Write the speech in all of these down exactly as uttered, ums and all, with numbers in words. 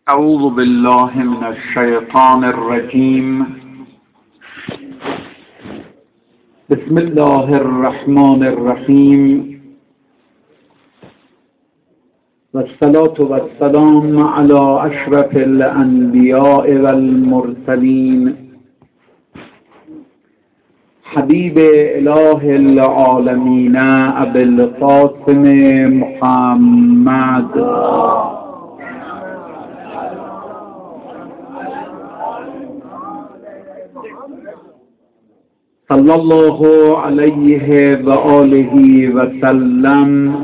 اعوذ بالله من الشیطان الرجیم. بسم الله الرحمن الرحیم و الصلاة و السلام علی اشرف الانبیاء والمرسلین حبیب اله العالمین ابی القاسم محمد صلی الله علیه و آله و سلم،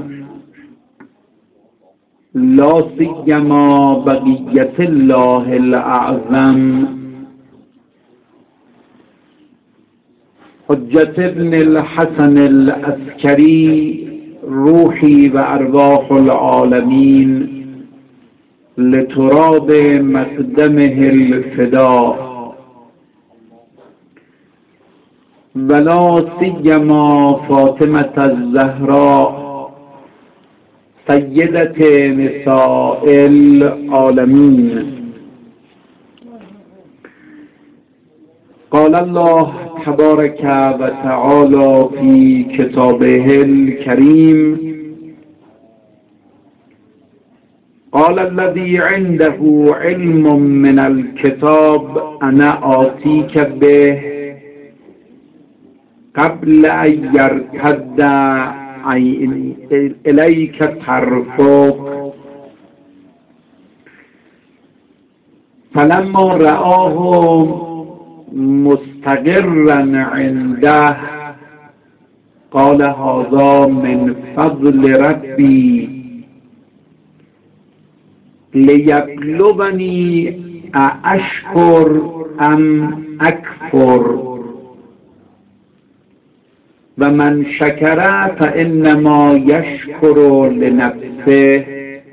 لا سیما بقیت الله الاعظم حجت ابن الحسن العسکری روحی و ارواح العالمین لتراب مقدمه الفداء، ولا سیما فاطمة الزهراء سیدة نساء العالمین. قال الله تبارک و تعالی فی کتابه الکریم: قال الذي عنده علم من الكتاب انا آتيك به قبل ان يرتد الیک طرفک فلما رآه مستقرا عنده قال هذا من فضل ربی لیبلونی ااشکر ام اکفر و من شکر فانما یشکر لنفسه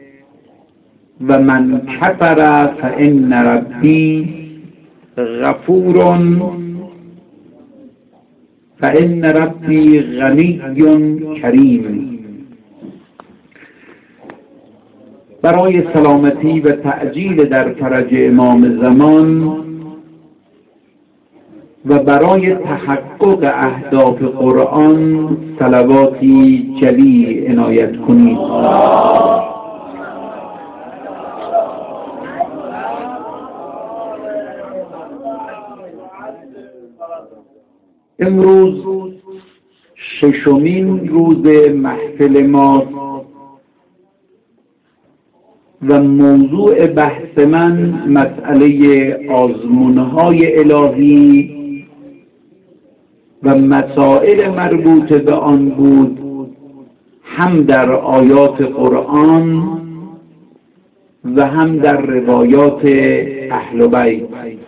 و من کفر فان ربی غفور فان ربی غنی کریم. برای سلامتی و تعجیل در فرج امام زمان و برای تحقق اهداف قرآن صلواتی جلی عنایت کنید. امروز ششمین روز محفل ما و موضوع بحث من مسئله آزمون‌های الهی و مسائل مربوط به آن بود، هم در آیات قرآن و هم در روایات اهل بیت.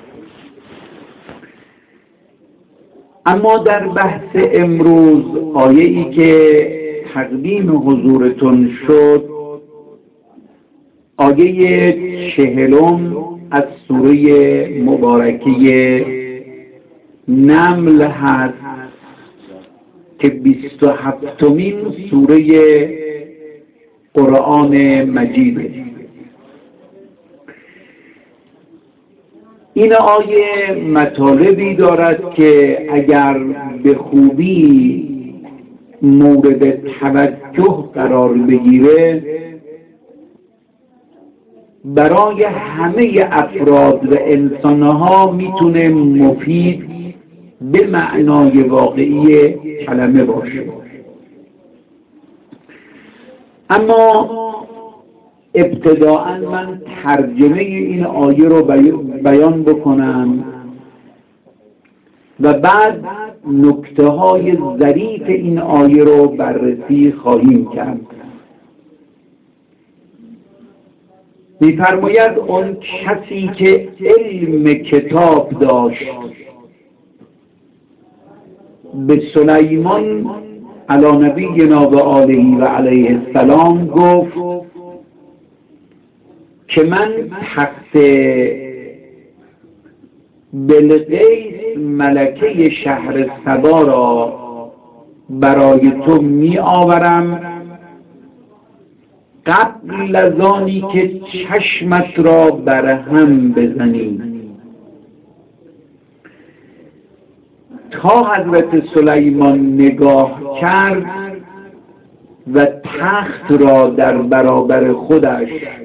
اما در بحث امروز آیه‌ای که تقدیم حضورتون شد آیه چهلم از سوره مبارکه نمل هست که بیست و هفتمین سوره قرآن مجیده. این آیه مطالبی دارد که اگر به خوبی مورد توجه قرار بگیره برای همه افراد و انسانها میتونه مفید به معنای واقعی کلمه باشه. اما ابتداءً من ترجمه این آیه رو بیان بکنم و بعد نکته های ظریف این آیه رو بررسی خواهیم کرد. می‌فرماید اون کسی که علم کتاب داشت به سلیمان علی نبینا و آله و علیه السلام گفت که من تخت بلقیس ملکه شهر سبا را برای تو می آورم قبل از آنی که چشمت را برهم بزنی. تا حضرت سلیمان نگاه کرد و تخت را در برابر خودش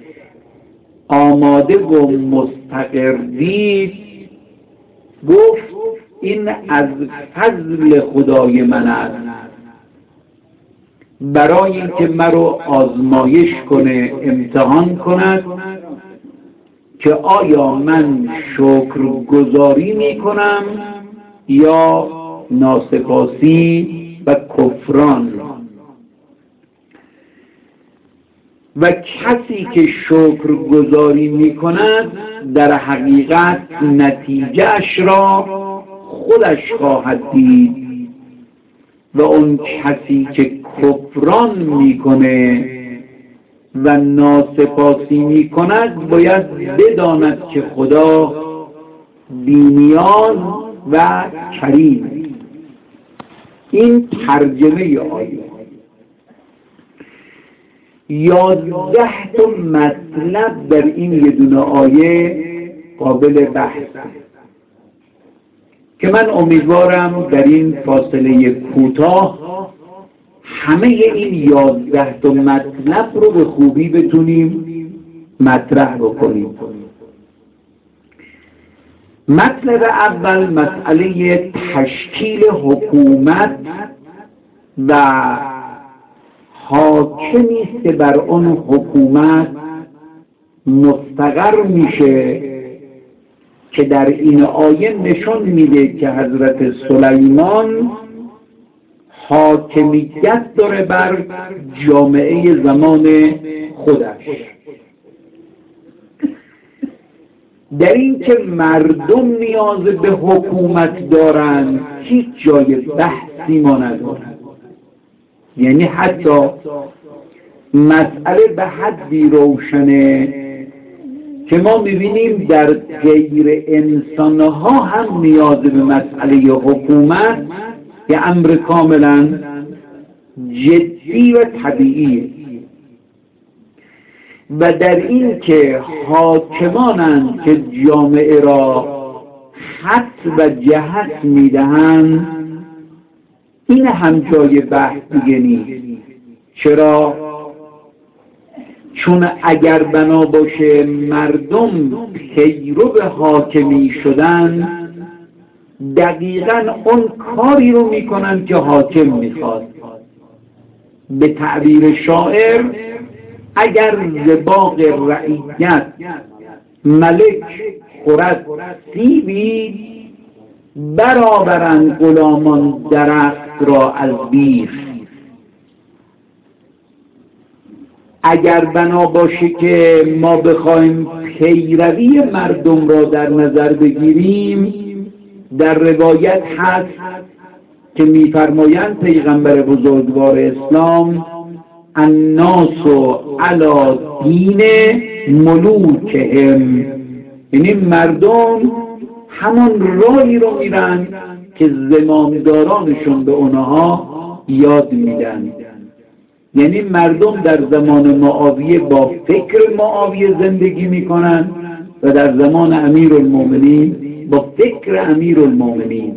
آماده و مستقر دید، گفت این از فضل خدای من است برای اینکه مرا آزمایش کنه، امتحان کند که آیا من شکرگزاری میکنم یا ناسپاسی و کفران. و کسی که شکرگزاری میکند در حقیقت نتیجهش را خودش خواهد دید و اون کسی که کفران میکنه و ناسپاسی میکند باید بداند که خدا بی‌نیاز و کریم. این ترجمه آیه. یازده تا مطلب در این یه دونه آیه قابل بحث که من امیدوارم در این فاصله کوتاه همه این یازده تا مطلب رو به خوبی بتونیم مطرح بکنیم. مطلب اول مسئله تشکیل حکومت و حاکمی است که بر اون حکومت مستقر میشه که در این آیه نشان میده که حضرت سلیمان حاکمیت داره بر جامعه زمان خودش. در این که مردم نیاز به حکومت دارن هیچ جای بحثی ما ندارن. یعنی حتی مسئله به حدی روشنه که ما میبینیم در غیر انسانها هم نیاز به مسئله حکومت یه امر کاملا جدی و طبیعیه. و در این که حاکمانند که جامعه را خط و جهت میدهند این هم جای بحث دیگه نیست. چرا؟ چون اگر بنا باشه مردم پیرو به حاکمی شدن دقیقاً اون کاری رو میکنن که حاکم میخواد. به تعبیر شاعر اگر زباق رعیت ملک خورد سیبی برآورند غلامان درخت را از بیخ. اگر بنا باشه که ما بخوایم پیروی مردم را در نظر بگیریم، در روایت هست که میفرمایند پیغمبر بزرگوار اسلام الناس علی دین ملوکهم، یعنی مردم همون راهی رو میرن که زمامدارانشون به اونها یاد میدن. یعنی مردم در زمان معاویه با فکر معاویه زندگی میکنن و در زمان امیرالمومنین با فکر امیرالمومنین.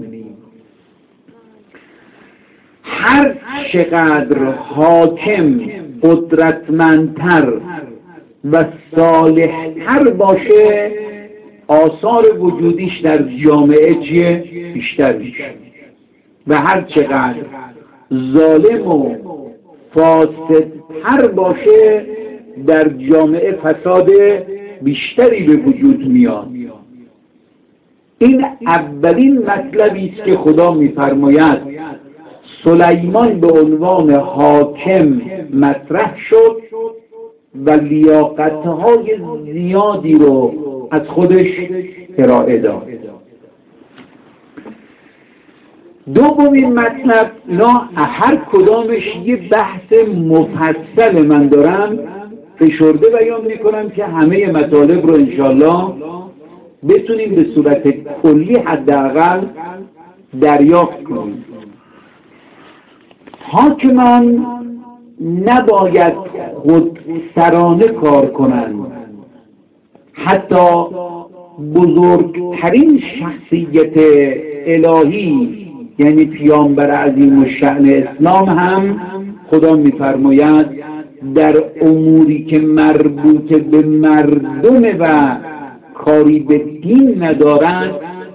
هر چقدر حاکم قدرتمندتر و صالحتر باشه آثار وجودیش در جامعه چیه؟ بیشتر میشه. و هر چقدر ظالم و فاسدتر باشه در جامعه فساد بیشتری به وجود میاد. این اولین مطلبی است که خدا میفرماید سلیمان به عنوان حاکم مطرح شد و لیاقت‌های زیادی رو از خودش ارائه داد. دومین مطلب، اینا هر کدامش یه بحث مفصل من دارم فشرده بیان میکنم که همه مطالب رو انشالله بتونیم به صورت کلی حداقل دریافت کنیم. حاکمان نباید خودسرانه کار کنند. حتی بزرگترین شخصیت الهی یعنی پیامبر عظیم الشأن اسلام هم خدا می‌فرماید در اموری که مربوط به مردم و کاری به دین ندارند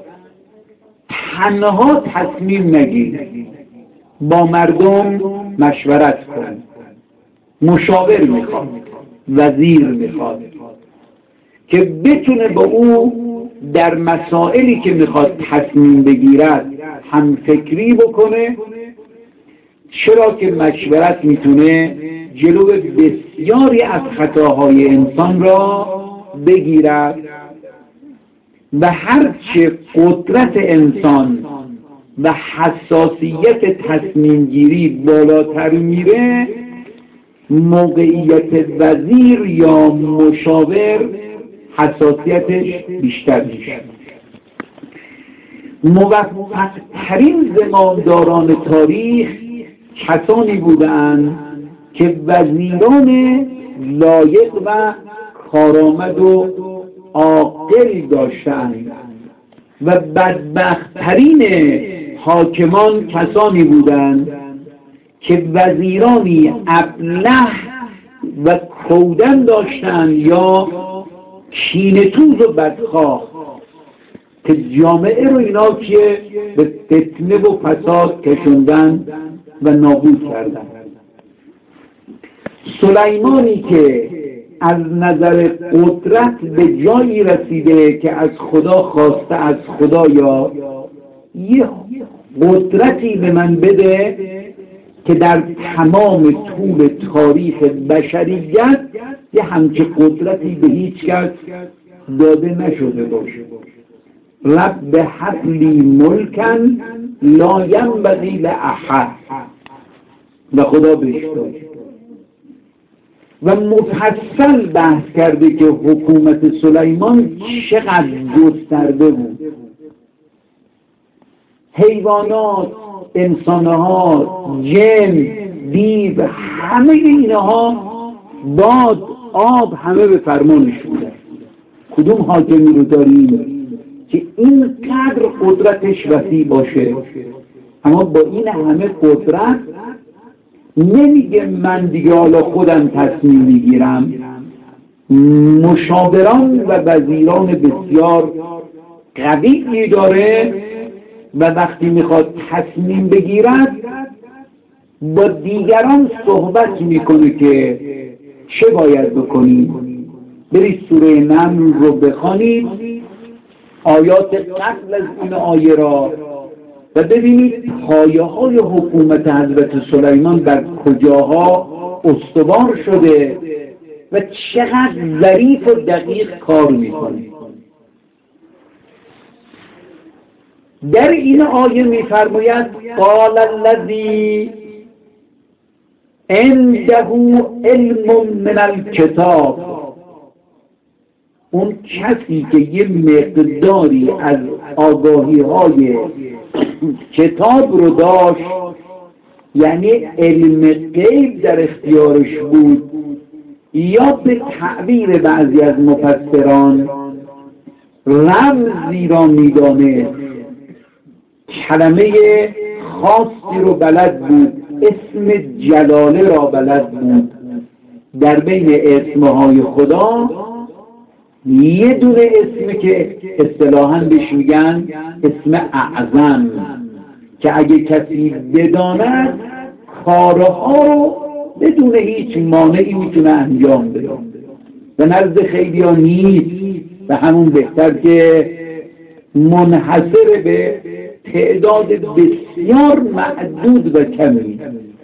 تنها تصمیم نگیر، با مردم مشورت کن. مشاور میخواد، وزیر میخواد که بتونه با او در مسائلی که میخواد تصمیم بگیرد هم فکری بکنه، چرا که مشورت میتونه جلو بسیاری از خطاهای انسان را بگیرد و هرچه قدرت انسان و حساسیت تصمیم گیری بالاتر میره، موقعیت وزیر یا مشاور حساسیتش بیشتر میشه. موفق‌ترین زمامداران تاریخ کسانی بودند که وزیران لایق و کارآمد و عاقل داشتند و بدبخت‌ترین حاکمان کسانی بودند که وزیرانی ابله و کودن داشتند یا کینه‌توز و بدخواه که جامعه رو اینا که به فتنه و فساد کشوندن و نابود کردن. سلیمانی که از نظر قدرت به جایی رسیده که از خدا خواسته از خدا یا یه قدرتی به من بده که در تمام طول تاریخ بشریت یه همچه قدرتی به هیچ کس داده نشده باشه. رب هب لی ملکن لا ینبغی لاحد و خدا بهش داد و مفصل بحث کرده که حکومت سلیمان چقدر گسترده بود. حیوانات، انسانها، جن، دیو، همه اینها، باد، آب، همه به فرمانش بودن. کدوم حاکمی رو داریم که اینقدر قدرتش وسیع باشه اما با این همه قدرت نمیگه من دیگه حالا خودم تصمیم میگیرم. مشاوران و وزیران بسیار قوی داره و وقتی میخواد تصمیم بگیرد با دیگران صحبت میکنه که چه باید بکنیم. برید سوره نمل رو بخوانید، آیات قبل از این آیه را، و ببینید پایه های حکومت حضرت سلیمان بر کجاها استوار شده و چقدر ظریف و دقیق کار میکنه. در این آیه میفرماید قال الذی عنده علم من الکتاب، اون کسی که یه مقداری از آگاهی های کتاب رو داشت، یعنی علم غیب در اختیارش بود، یا به تعبیر بعضی از مفسران رمزی را میدانست، کلمه خاصی رو بلد بود، اسم جلاله را بلد بود. در بین اسمهای خدا یه دونه اسم که اصطلاحاً بهش میگن اسم اعظم، که اگه کسی بداند کارها رو بدون هیچ مانعی میتونه انجام بده و نزد خیلی ها نیست و همون بهتر که منحصر به تعداد بسیار معدود و کمی،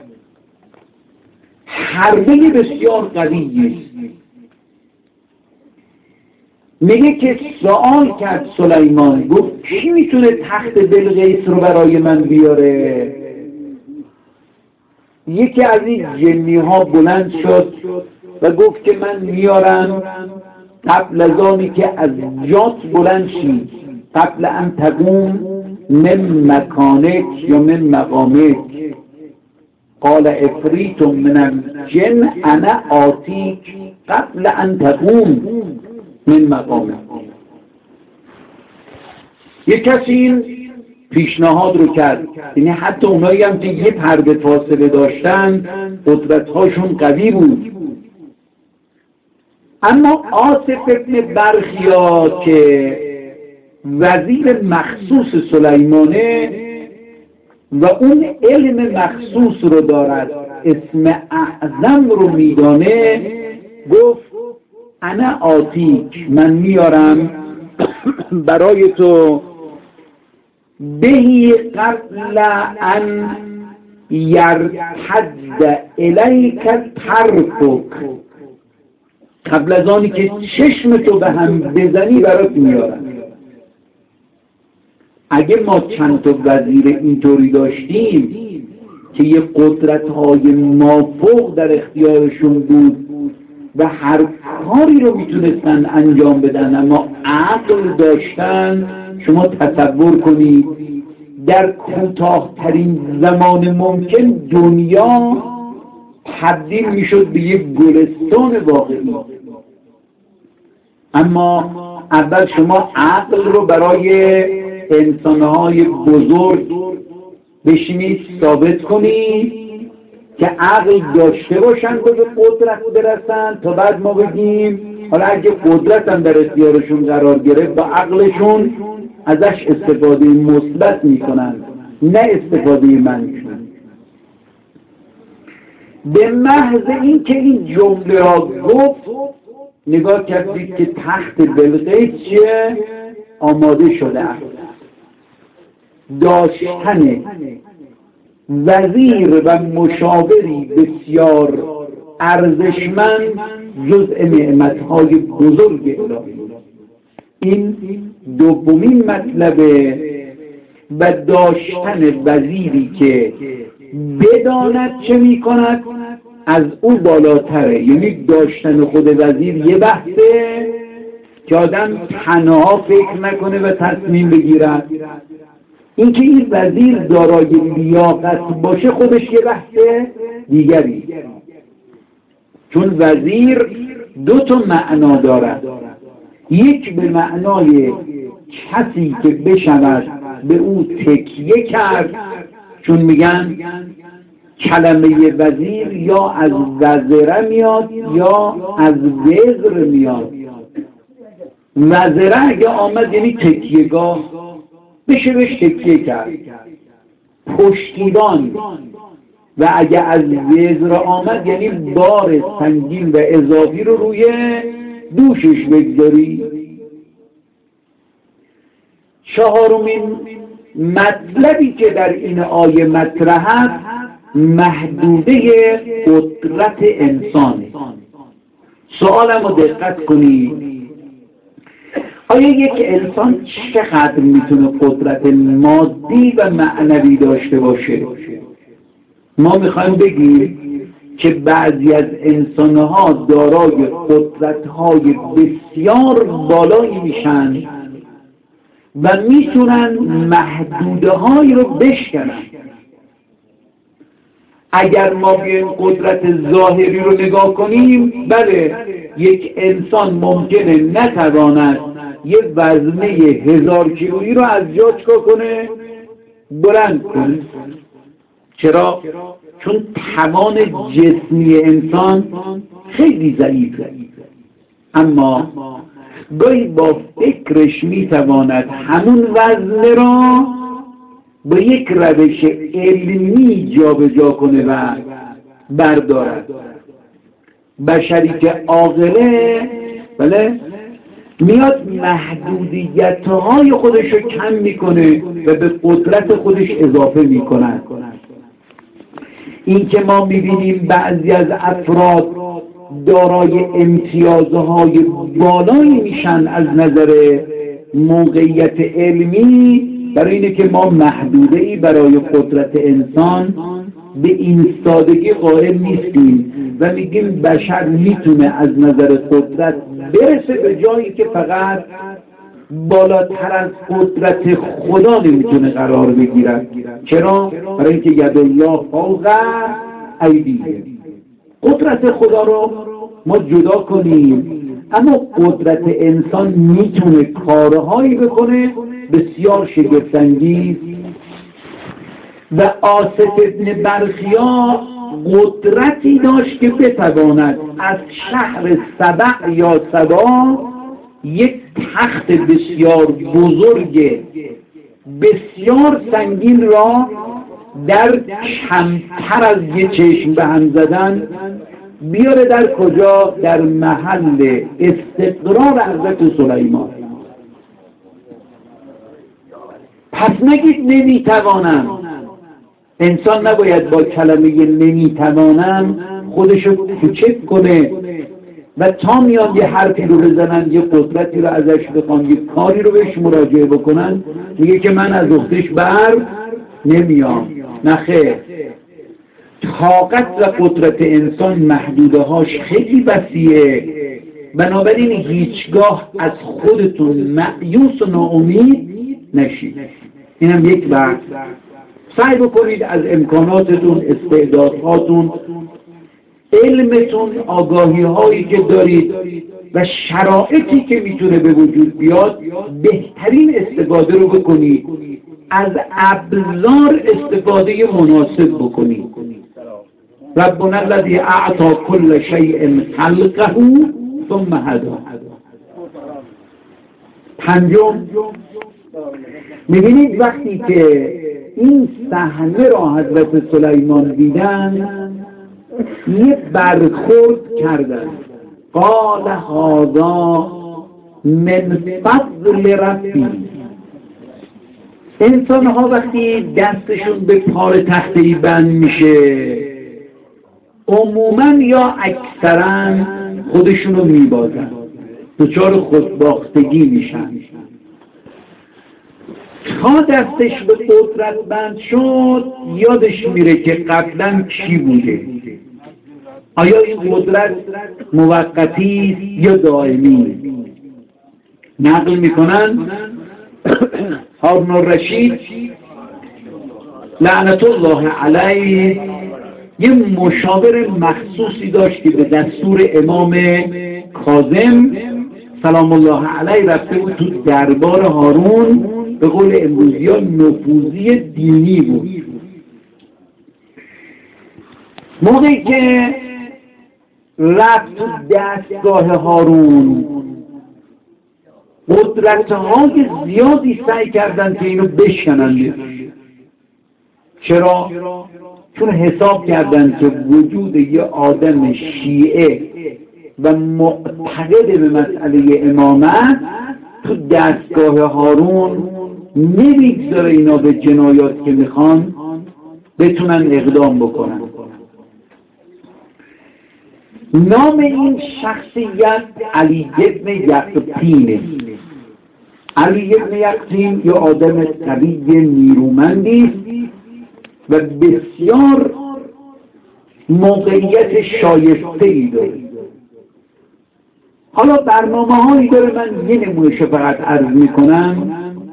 حربه بسیار قویه. میگه که سوال کرد سلیمان، گفت کی میتونه تخت بلقیس رو برای من بیاره؟ یکی از این جنی ها بلند شد و گفت که من میارم قبل از آنی که از جات بلند شی، قبل ان تقوم من مکانک یا من مقامک، قال عفریت من الجن انا آتیک قبل ان تقوم من مقامه. یک کسی این پیشنهاد رو کرد، یعنی حتی اونایی هم که یه پرده فاصله داشتن قدرت‌هاشون قوی بود. اما آصف ابن برخیا که وزیر مخصوص سلیمانه و اون علم مخصوص رو دارد، اسم اعظم رو میدانه، گفت انا آتیک، من میارم برای تو، بهی قبل ان یرتد الیک طرفک، قبل از آنی که چشم تو به هم بزنی برات میارم. اگه ما چند تا وزیر اینطوری داشتیم که یه قدرت‌های مافوق در اختیارشون بود و هر کاری رو میتونستن انجام بدن اما عقل داشتن، شما تصور کنید در کوتاه‌ترین زمان ممکن دنیا تبدیل میشد به یک گلستان واقعی. اما اول شما عقل رو برای انسانهای بزرگ بشینید ثابت کنید که عقل داشته باشن و به قدرت برسن، تا بعد ما بگیم حالا اگه قدرت هم در اختیارشون قرار گرفت با عقلشون ازش استفاده مثبت میکنن، نه استفاده منفی. به محض این که این جمله را گفت، نگاه کردید که تخت بلقیس چیه؟ آماده شده است. داشتن وزیر و مشاوری بسیار ارزشمند جزء نعمتهای بزرگ الهی. این دومین مطلبه. و داشتن وزیری که بداند چه می کند از او بالاتره. یعنی داشتن خود وزیر یه بحثه که آدم تنها فکر نکنه و تصمیم بگیرد. اینکه این وزیر دارای لیاقت باشه خودش یه بحث دیگری، چون وزیر دو تا معنا دارد. یک به معنای کسی که بشود به او تکیه کرد، چون میگن کلمه وزیر یا از وزره میاد یا از وزر میاد. وزره اگه آمد یعنی تکیهگاه، بشه بهش تکیه کرد، پشتیبان. و اگه از وزر آمد یعنی بار سنگین و اضافی رو روی دوشش بگذاری. چهارمین مطلبی که در این آیه مطرح است محدوده قدرت انسان. سوالم رو دقت کنید، آیا یک انسان چقدر میتونه قدرت مادی و معنوی داشته باشه؟ ما میخوایم بگیم که بعضی از انسانها دارای قدرت‌های بسیار بالایی میشن و میتونن محدوده‌هایی رو بشکنن. اگر ما بیایم قدرت ظاهری رو نگاه کنیم، بله یک انسان ممکنه نتواند یه وزنه هزار کیلویی رو از جا چکا کنه بلند کنه. چرا؟ چون توان جسمی انسان خیلی ضعیفه. اما گاهی با فکرش میتواند همون وزنه را با یک روش علمی جا به جا کنه و بردارد. بشری که عاقله بله میاد محدودیت‌های خودش رو کم میکنه و به قدرت خودش اضافه میکنه. این که ما میبینیم بعضی از افراد دارای امتیازهای بالایی میشن از نظر موقعیت علمی، برای اینه که ما محدوده‌ای برای قدرت انسان به این سادگی قائل نیستیم و میگیم بشر میتونه از نظر قدرت برسه به جایی که فقط بالاتر از قدرت خدا نمیتونه قرار بگیرد. چرا؟ برای اینکه ید الله فوق ایدیهم. قدرت خدا رو ما جدا کنیم، اما قدرت انسان میتونه کارهایی بکنه بسیار شگفت‌انگیز. و آصف ابن برخیا قدرتی داشت که بتواند از شهر سبع یا سبا یک تخت بسیار بزرگ بسیار سنگین را در کمتر از یه چشم به هم زدن بیاره در کجا؟ در محل استقرار حضرت سلیمان. پس نگید نمیتوانم. انسان نباید با کلمه نمیتوانم خودشو کوچک کنه و تا میان یه حرفی رو بزنن، یه قدرتی رو ازش بخوان، یه کاری رو بهش مراجعه بکنن، میگه که من از عهده‌اش بر نمیام. نخیر، طاقت و قدرت انسان محدوده هاش خیلی وسیعه. بنابراین هیچگاه از خودتون مایوس و ناامید نشید. اینم یک بحث. سعی بکنید از امکاناتتون، استعدادهاتون، علمتون، آگاهی هایی که دارید و شرایطی که میتونه به وجود بیاد بهترین استفاده رو بکنید. از ابزار استفاده مناسب بکنید. ربنا الذی اعطى كل شیء خلقه ثم هدى. پنجم، میبینید وقتی که این صحنه را حضرت سلیمان دیدن یه برخورد کردن. قال هذا من فضل ربی. انسان ها وقتی دستشون به پار تخته‌ای بند میشه عموما یا اکثرا خودشونو میبازن، دچار خودباختگی میشن. تا دستش به قدرت بند شد یادش میره که قبلا کی بوده. آیا این قدرت موقتی یا دائمی؟ نقل میکنن هارون الرشید لعنت الله علیه یه مشاور مخصوصی داشت که به دستور امام کاظم سلام الله علیه رفته بود تو دربار هارون. به قول امروزی ها نفوذی دینی بود. موقعی که رفت تو دستگاه هارون قدرت های زیادی سعی کردن که اینو بشکنند. چرا؟ چون حساب کردن که وجود یه آدم شیعه و معتقد به مسئله امامت تو دستگاه هارون نمیگذاره اینا به جنایات که میخوان بتونن اقدام بکنن. نام این شخصیت علی ابن یقطینه. علی ابن یقطین یا آدم قوی نیرومندی و بسیار موقعیت شایسته‌ای داره. حالا برنامه هایی داره، من یه نمونهش فقط عرض میکنم.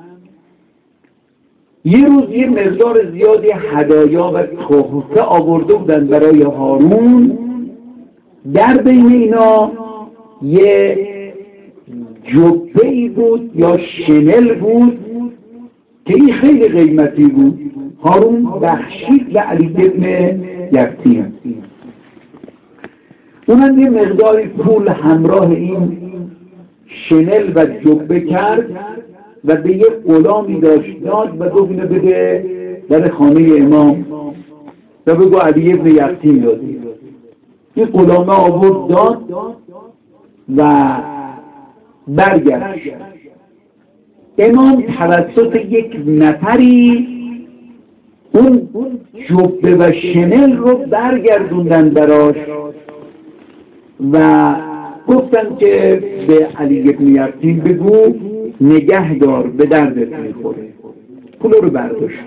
یه روز یه مقدار زیادی هدایا و تحفه آورده بودن برای هارون. در بین اینا یه جبه‌ای بود یا شنل بود که این خیلی قیمتی بود. هارون بخشید به علی ابن یقطین. اونم یه مقداری پول همراه این شنل و جبه کرد و به یه غلامی داشت داد و گفت اینو بده در خانه امام و بگو علی ابن یقطین دادی. این غلامه آورد داد و برگشت. امام توسط یک نفری اون جبه و شنل رو برگردوندن براش و گفتن که به علی ابن یقطین بگو نگه دار، به دردت میخوره. پول رو برداشت.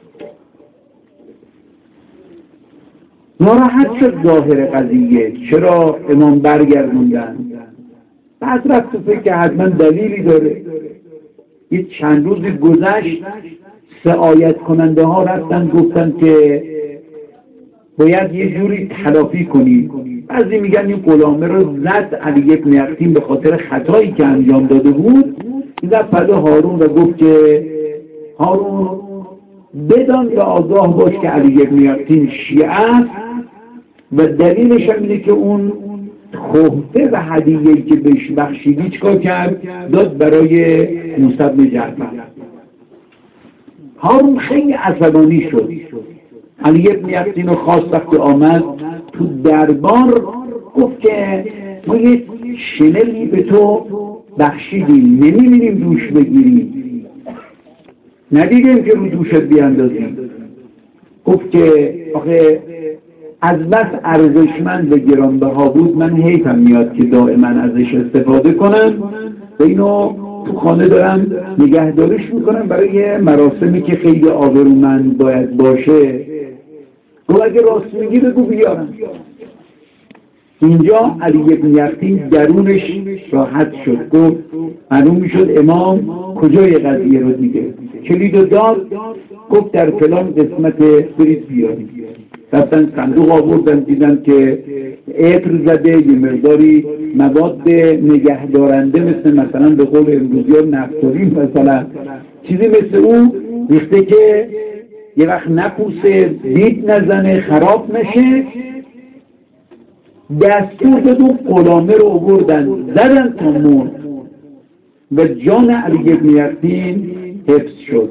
ناراحت شد ظاهر قضیه، چرا امام برگردوندن؟ بعد رفت تو فکر که حتما دلیلی داره. یه چند روزی گذشت، سعایت کننده ها رفتن گفتن که باید یه جوری تلافی کنید. بعضی میگن این غلامه رو زد علی بن یقطین به خاطر خطایی که انجام داده بود. این پد هارون و گفت که هارون بدان و آگاه باش که علی بن یقطین شیعه است و دلیلش هم اینه که اون خفته و هدیه‌ای که بهش بخشیدی چیکار کرد؟ داد برای موسی بن جعفر. هارون خیلی عصبانی شد. علی بن یقطین رو خواست وقتی آمد تو دربار گفت که ما یه شنلی به تو بخشیدیم، نمی‌بینیم دوش بگیریم، ندیدیم که رو دوشت بیاندازیم. گفت که آخه از بس ارزشمند و گرانبها بود، من حیفم میاد که دائما ازش استفاده کنم و اینو تو خانه دارم نگهداریش میکنم برای مراسمی که خیلی آبرومند باید باشه. گفت اگه راست میگی بگو بیارم. اینجا علی بن یقطین درونش راحت شد. گفت معلوم میشد امام کجای قضیه رو دیده. کلید داد، گفت در فلان قسمت برید بیارید. رفتن صندوق آوردن، دیدن که عطر زده، یه مقداری مواد نگهدارنده مثل مثلا به قول امروزی ها نفتالین مثلا چیزی مثل اون ریخته که یه وقت نپوسه، دید نزنه، خراب نشه. دستور داد و غلامه رو آوردن زدن تا مرد و جان علی بن یقطین حفظ شد.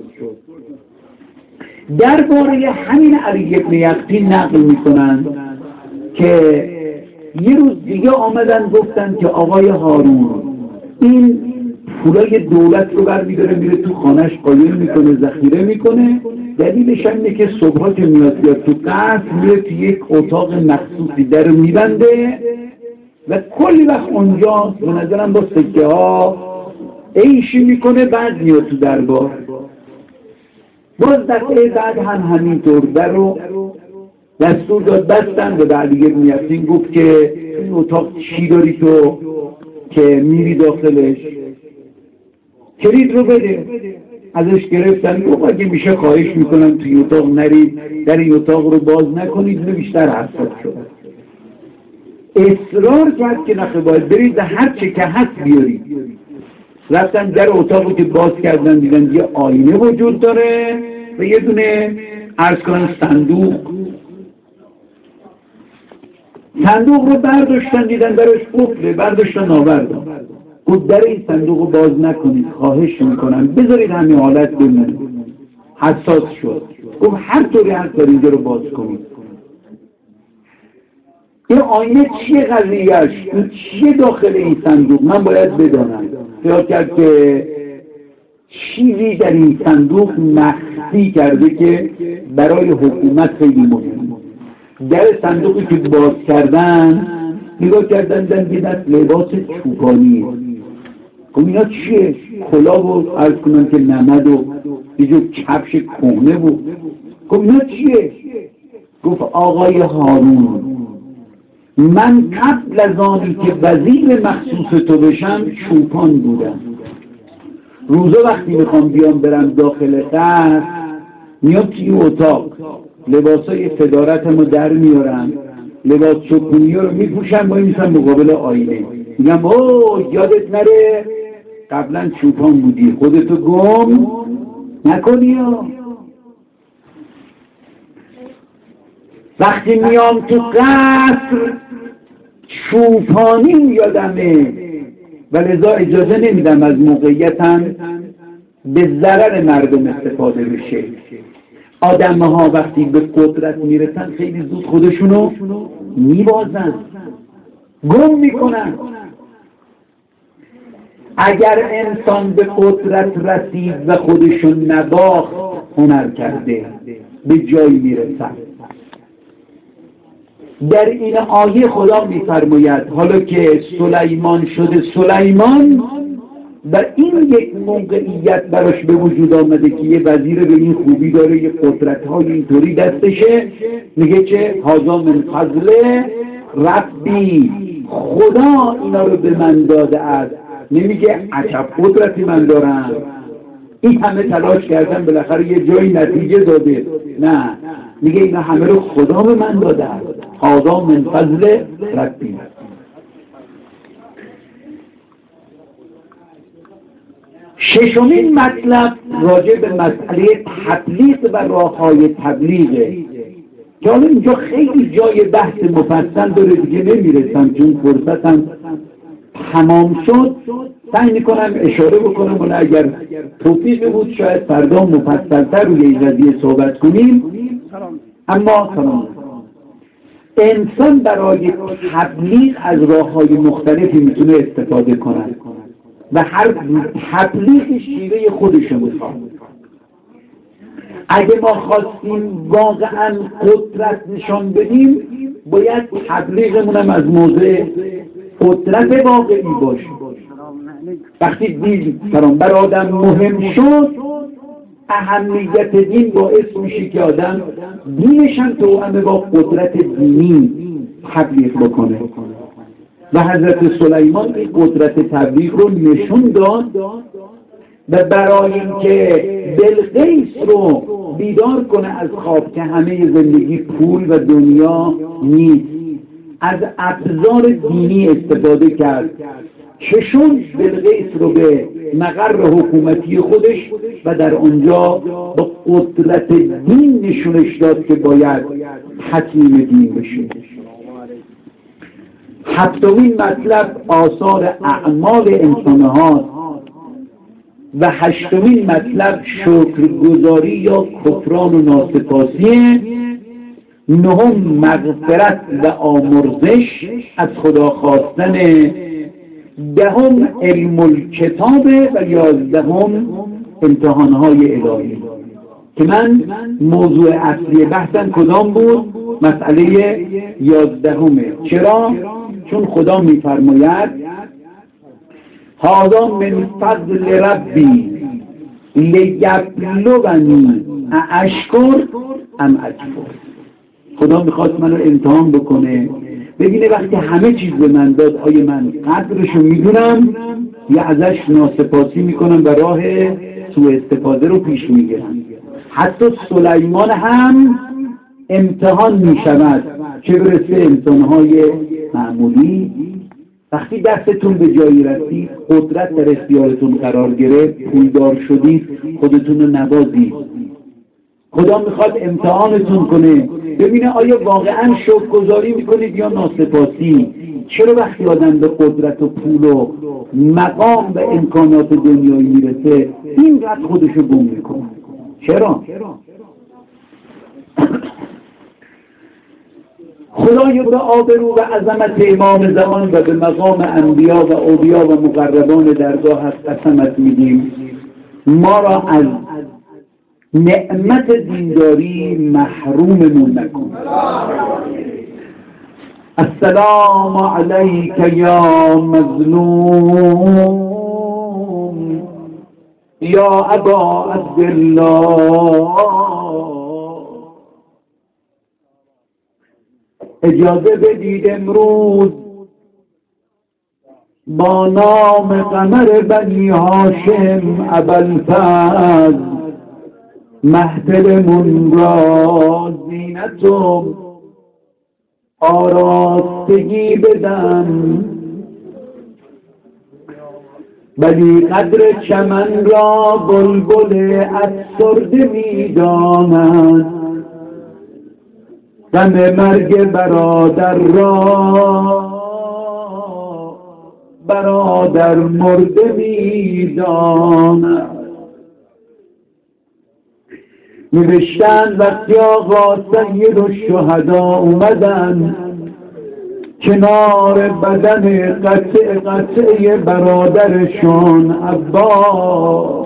درباره همین علی بن یقطین نقل میکنند که یه روز دیگه آمدن گفتن که آقای هارون این پولای دولت رو برمیداره میره تو خانهش قایم میکنه، ذخیره میکنه. دلیلش اینه که صبحا که میاد بیاد تو قصر میره تو یک اتاق مخصوصی در رو میبنده و کلی وقت اونجا به نظرم با سکه ها عیشی میکنه، بعد میاد تو دربار. باز دفعه بعد هم همینطور در رو دستور داد بستن و به علی بن یقطین گفت که این اتاق چی داری تو که میری داخلش؟ کلید رو بده. ازش گرفتن، گفت اگه میشه خواهش میکنم توی اتاق نرید، در این اتاق رو باز نکنید. و بیشتر حساس شد، اصرار کرد که نخه باید برید و هر چه که هست بیارید. رفتن در اتاقی که باز کردن دیدن یه آینه وجود داره و یه دونه عرض کنن صندوق. صندوق رو برداشتن دیدن درش قفله، برداشتن آوردن. گفت در این صندوق رو باز نکنید، خواهش میکنم بذارید همین حالت بمونه. حساس شد، گفت هر طوری هست در اینجا رو باز کنید. این آینه چیه قضیهش؟ چیه داخل این صندوق؟ من باید بدانم. خیال کرد که چیزی در این صندوق مخفی کرده که برای حکومت خیلی مهمه. در صندوقی که باز کردن نگاه کردن دیدن لباس چوپانیه. گفت اینا چیه؟ کلاه و عرض کنم که نمد و یه جور کفش کهنه بود. گفت اینا چیه؟ گفت آقای هارون من قبل از آنی که وزیر مخصوص تو بشم چوپان بودم. روزا وقتی میخوام بیام برم داخل قصر میام توی اتاق لباسای صدارتم رو در میارم، لباس چوپونی رو میپوشم، با میشم مقابل آینه میگم اوه یادت نره قبلا چوپان بودی، خودتو گم نکنی. وقتی میام تو قصر چوپانی یادمه و لذا اجازه نمیدم از موقعیتم به ضرر مردم استفاده بشه. آدم ها وقتی به قدرت میرسن خیلی زود خودشونو میبازن، گم میکنن. اگر انسان به قدرت رسید و خودشون نباخت هنر کرده به جایی میرسن. در این آیه خدا میفرماید حالا که سلیمان شده سلیمان و این یک موقعیت براش به وجود آمده که یه وزیر به این خوبی داره، یه قدرت‌های اینطوری دستشه، میگه که هذا من فضل ربی، خدا اینا رو به من داده است. نمیگه عجب قدرتی من دارم. این همه تلاش کردن بالاخره یه جایی نتیجه داده. نه، میگه اینا همه رو خدا به من داده، هذا من فضل ربی. ششمین مطلب راجع به مسئله تبلیغ و راههای تبلیغه که حالا اینجا خیلی جای بحث مفصل داره، دیگه نمیرسم چون فرصتم تمام شد. سعی میکنم اشاره بکنم، ولی اگر توفیق بود شاید فردا مفصل‌تر روی این قضیه صحبت کنیم. اما سلام، انسان برای تبلیغ از راههای مختلفی میتونه استفاده کنه و هر تبلیغ شیوه خودشو میخواد. اگه ما خواستیم واقعا قدرت نشان بدیم، باید تبلیغمونم از موضع قدرت واقعی باشه. وقتی دین بر آدم مهم شد، اهمیت دین باعث میشه که آدم دینش هم توأم با قدرت دینی تبلیغ بکنه و حضرت سلیمان این قدرت تبلیغ رو نشون داد و برای اینکه بلقیس رو بیدار کنه از خواب که همه زندگی پول و دنیا نیست، از ابزار دینی استفاده کرد. چشون بلقیس رو به مقر حکومتی خودش و در آنجا با قدرت دین نشونش داد که باید حکیم دین بشه. هفتمین مطلب آثار اعمال انسان‌ها و هشتمین مطلب شکرگزاری یا کفران و ناسپاسی. نهم مغفرت و آمرزش از خدا خواستن. دهم علم الکتاب و یازدهم امتحانهای الهی که من موضوع اصلی بحثم کدام بود؟ مسئله یازدهمه. چرا؟ چون خدا میفرماید هذا من فضل ربی لیبلونی اشکر ام اکفر. خدا میخواست منو امتحان بکنه، ببینه وقتی همه چیز به من داد آیا من قدرشو میدونم یا ازش ناسپاسی میکنم و راه سوء استفاده رو پیش میگیرم. حتی سلیمان هم امتحان میشود، چه برسه انسانهای معمولی. وقتی دستتون به جایی رسید، قدرت در اختیارتون قرار گرفت، پولدار شدید، خودتون رو نوازید. خدا میخواد امتحانتون کنه ببینه آیا واقعا شکرگزاری میکنید یا ناسپاسی. چرا وقتی آدم به قدرت و پول و مقام و امکانات دنیایی میرسه اینقدر خودشو گم میکنه؟ چرا؟ خدایا به آبرو و عظمت امام زمان و به مقام انبیا و اولیا و مقربان درگاه قسمت میدیم ما را از نعمت دینداری محروممون نکن. السلام علیک یا مظلوم یا ابا عبدالله. اجازه بدید امروز با نام قمر بنی هاشم ابوالفضل محفلمون را زینت و آراستگی بدم، ولی قدر چمن را بلبل افسرده می‌داند. غم مرگ برادر را برادر مرده می‌داند. نوشتن وقتی آقا سید الشهدا اومدن کنار بدن قطع قطعه برادرشون عباس،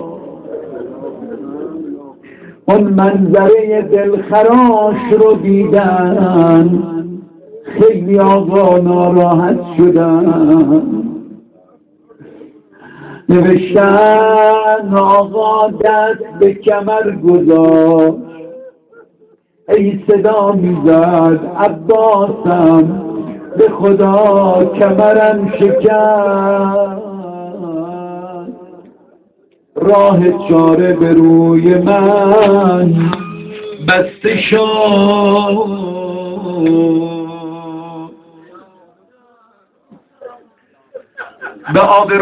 اون منظره دلخراش رو دیدن، خیلی آقا ناراحت شدن. نوشتن آقا دست به کمر گذاشت، ای صدا میزد عباسم به خدا کمرم شکست. راه چاره به روی من بسته شد. به آب